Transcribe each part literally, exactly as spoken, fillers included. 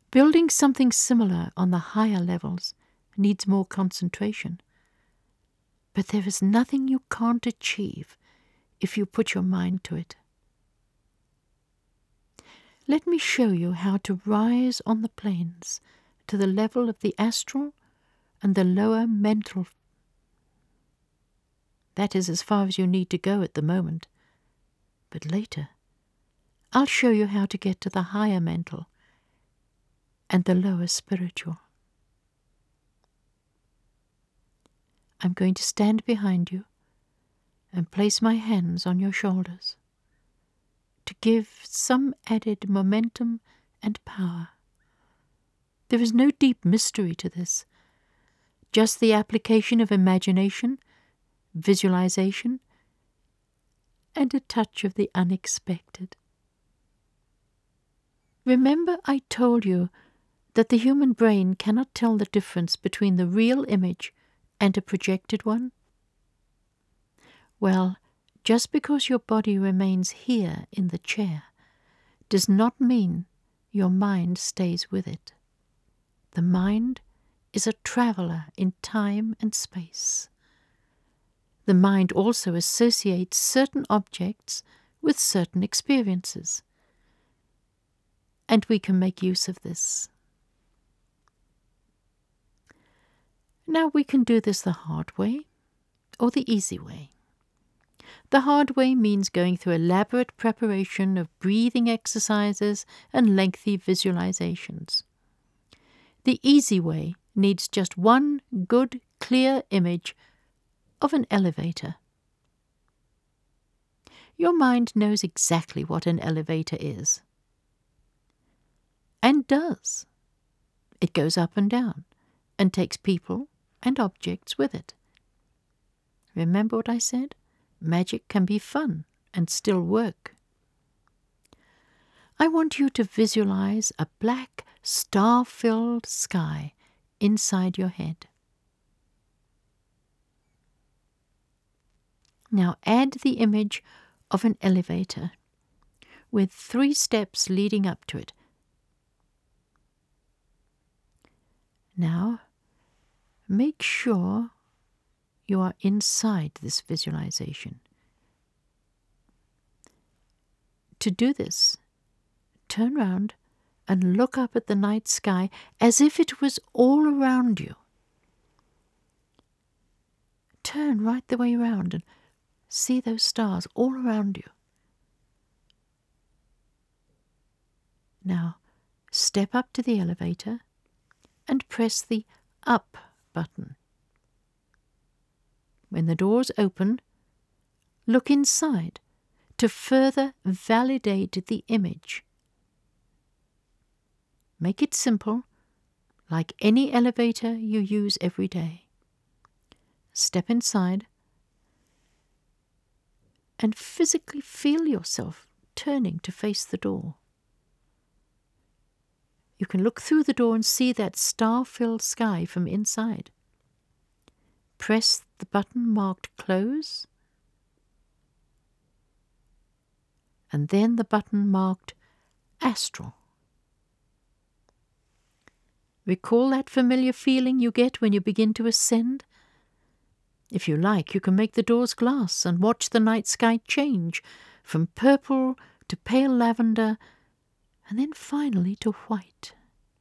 Building something similar on the higher levels needs more concentration. But there is nothing you can't achieve if you put your mind to it. Let me show you how to rise on the planes to the level of the astral and the lower mental. That is as far as you need to go at the moment. But later, I'll show you how to get to the higher mental and the lower spiritual. I'm going to stand behind you and place my hands on your shoulders to give some added momentum and power. There is no deep mystery to this, just the application of imagination, visualization, and a touch of the unexpected. Remember I told you that the human brain cannot tell the difference between the real image and a projected one? Well, just because your body remains here in the chair does not mean your mind stays with it. The mind is a traveler in time and space. The mind also associates certain objects with certain experiences, and we can make use of this. Now we can do this the hard way or the easy way. The hard way means going through elaborate preparation of breathing exercises and lengthy visualizations. The easy way needs just one good, clear image of an elevator. Your mind knows exactly what an elevator is. And does. It goes up and down and takes people and objects with it. Remember what I said? Magic can be fun and still work. I want you to visualize a black, star-filled sky inside your head. Now add the image of an elevator with three steps leading up to it. Now, make sure you are inside this visualization. To do this, turn round and look up at the night sky as if it was all around you. Turn right the way around and see those stars all around you. Now, step up to the elevator and press the up button. When the doors open, look inside to further validate the image. Make it simple, like any elevator you use every day. Step inside and physically feel yourself turning to face the door. You can look through the door and see that star-filled sky from inside. Press the button marked Close, and then the button marked Astral. Recall that familiar feeling you get when you begin to ascend? If you like, you can make the doors glass and watch the night sky change from purple to pale lavender and then finally to white.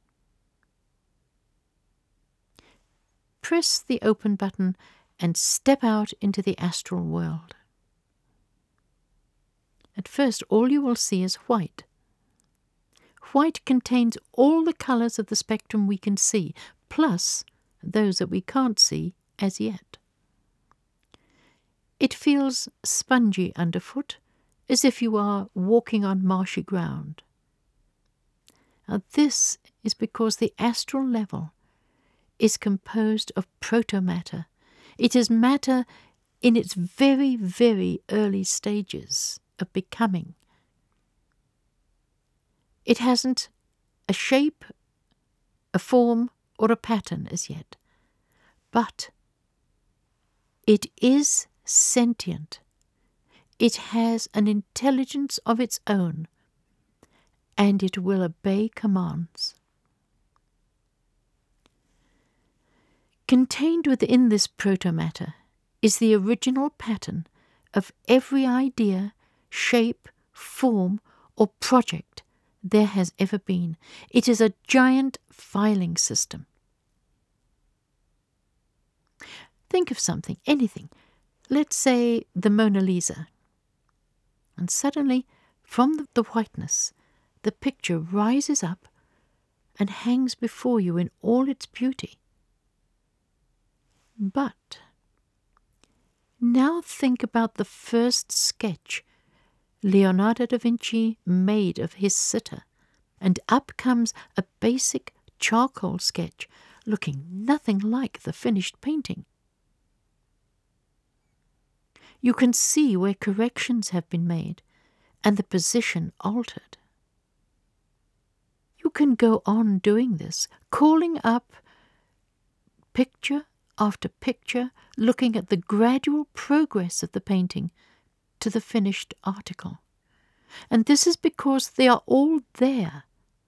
Press the open button and step out into the astral world. At first, all you will see is white. White contains all the colours of the spectrum we can see, plus those that we can't see as yet. It feels spongy underfoot, as if you are walking on marshy ground. Now this is because the astral level is composed of protomatter. It is matter in its very, very early stages of becoming. It hasn't a shape, a form, or a pattern as yet, but it is sentient. It has an intelligence of its own, and it will obey commands. Contained within this protomatter is the original pattern of every idea, shape, form, or project there has ever been. It is a giant filing system. Think of something, anything. Let's say the Mona Lisa. And suddenly, from the whiteness, the picture rises up and hangs before you in all its beauty. But now think about the first sketch Leonardo da Vinci made of his sitter, and up comes a basic charcoal sketch looking nothing like the finished painting. You can see where corrections have been made and the position altered. You can go on doing this, calling up picture after picture, looking at the gradual progress of the painting to the finished article. And this is because they are all there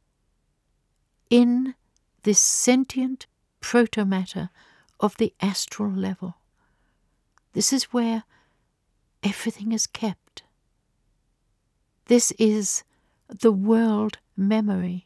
in this sentient protomatter of the astral level. This is where everything is kept. This is the world memory.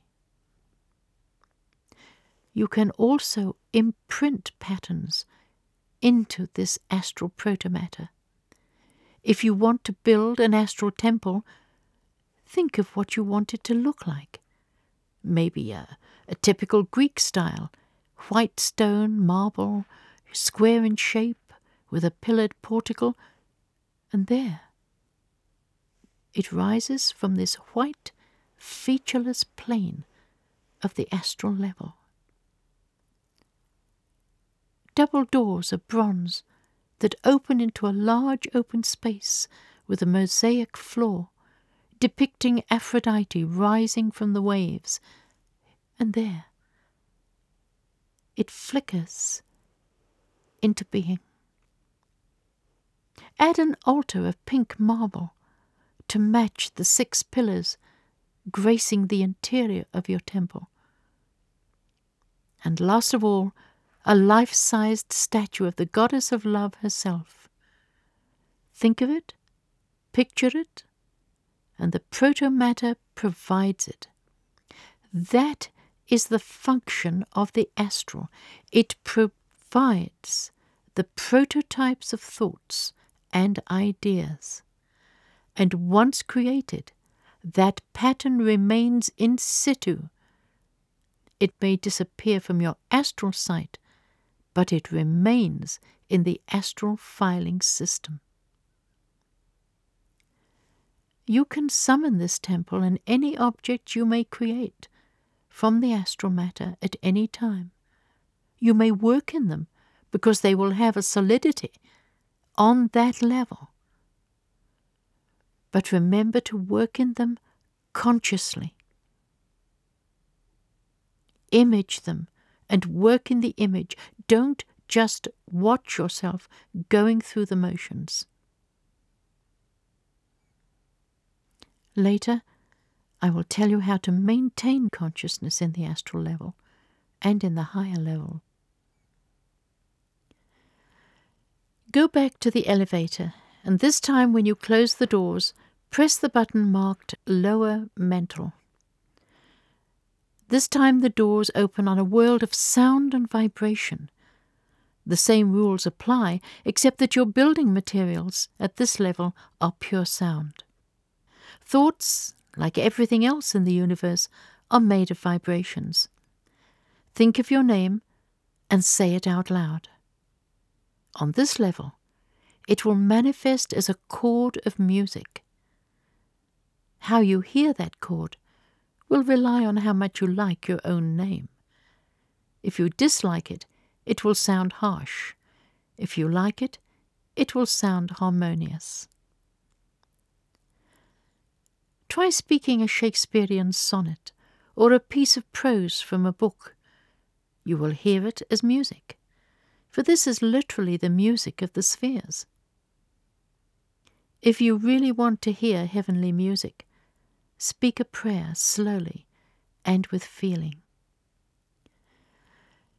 You can also imprint patterns into this astral protomatter. If you want to build an astral temple, think of what you want it to look like. Maybe a, a typical Greek style, white stone, marble, square in shape, with a pillared portico, and there it rises from this white, featureless plane of the astral level. Double doors of bronze that open into a large open space with a mosaic floor, depicting Aphrodite rising from the waves, and there it flickers into being. Add an altar of pink marble to match the six pillars gracing the interior of your temple. And last of all, a life-sized statue of the goddess of love herself. Think of it, picture it, and the protomatter provides it. That is the function of the astral. It provides the prototypes of thoughts and ideas. And once created, that pattern remains in situ. It may disappear from your astral sight, but it remains in the astral filing system. You can summon this temple and any object you may create from the astral matter at any time. You may work in them because they will have a solidity on that level. But remember to work in them consciously. Image them and work in the image. Don't just watch yourself going through the motions. Later, I will tell you how to maintain consciousness in the astral level and in the higher level. Go back to the elevator, and this time when you close the doors, press the button marked Lower Mental. This time the doors open on a world of sound and vibration. The same rules apply, except that your building materials at this level are pure sound. Thoughts, like everything else in the universe, are made of vibrations. Think of your name and say it out loud. On this level, it will manifest as a chord of music. How you hear that chord will rely on how much you like your own name. If you dislike it, it will sound harsh. If you like it, it will sound harmonious. Try speaking a Shakespearean sonnet or a piece of prose from a book. You will hear it as music, for this is literally the music of the spheres. If you really want to hear heavenly music, speak a prayer slowly and with feeling.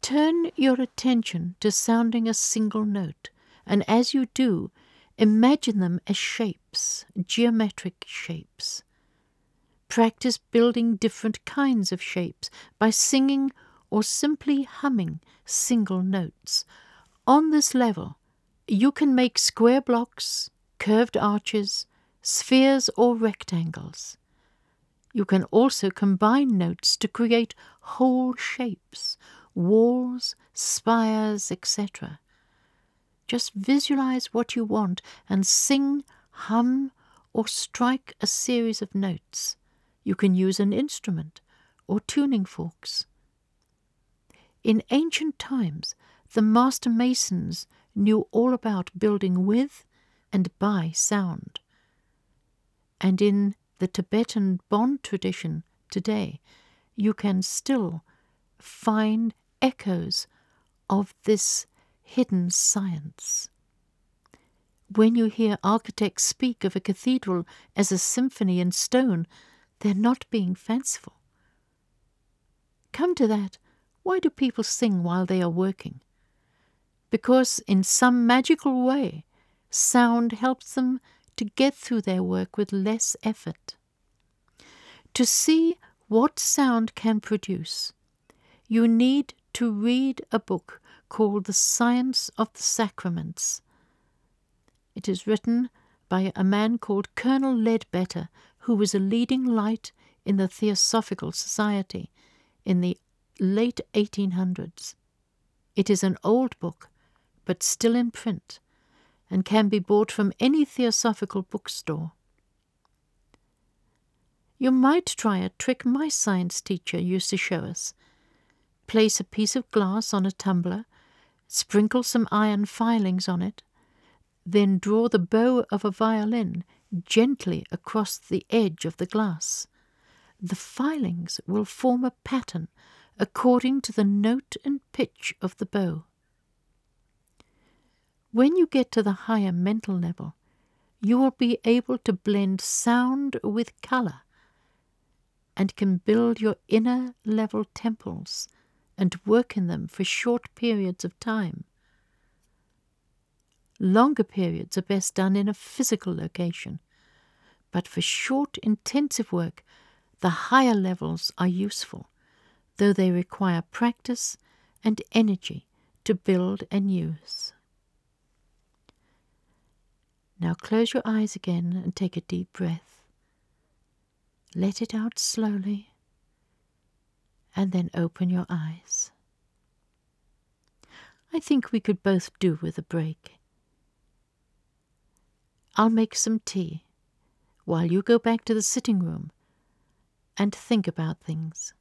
Turn your attention to sounding a single note, and as you do, imagine them as shapes, geometric shapes. Practice building different kinds of shapes by singing or simply humming single notes. On this level, you can make square blocks, curved arches, spheres or rectangles. You can also combine notes to create whole shapes, walls, spires, et cetera. Just visualize what you want and sing, hum, or strike a series of notes. You can use an instrument or tuning forks. In ancient times, the master masons knew all about building with and by sound. And in the Tibetan Bon tradition today, you can still find echoes of this hidden science. When you hear architects speak of a cathedral as a symphony in stone, they're not being fanciful. Come to that, why do people sing while they are working? Because in some magical way, sound helps them to get through their work with less effort. To see what sound can produce, you need to read a book called The Science of the Sacraments. It is written by a man called Colonel Ledbetter, who was a leading light in the Theosophical Society in the late eighteen hundreds. It is an old book, but still in print, and can be bought from any theosophical bookstore. You might try a trick my science teacher used to show us. Place a piece of glass on a tumbler, sprinkle some iron filings on it, then draw the bow of a violin gently across the edge of the glass. The filings will form a pattern according to the note and pitch of the bow. When you get to the higher mental level, you will be able to blend sound with color and can build your inner level temples and work in them for short periods of time. Longer periods are best done in a physical location, but for short, intensive work, the higher levels are useful, though they require practice and energy to build and use. Now close your eyes again and take a deep breath. Let it out slowly, and then open your eyes. I think we could both do with a break. I'll make some tea while you go back to the sitting room and think about things.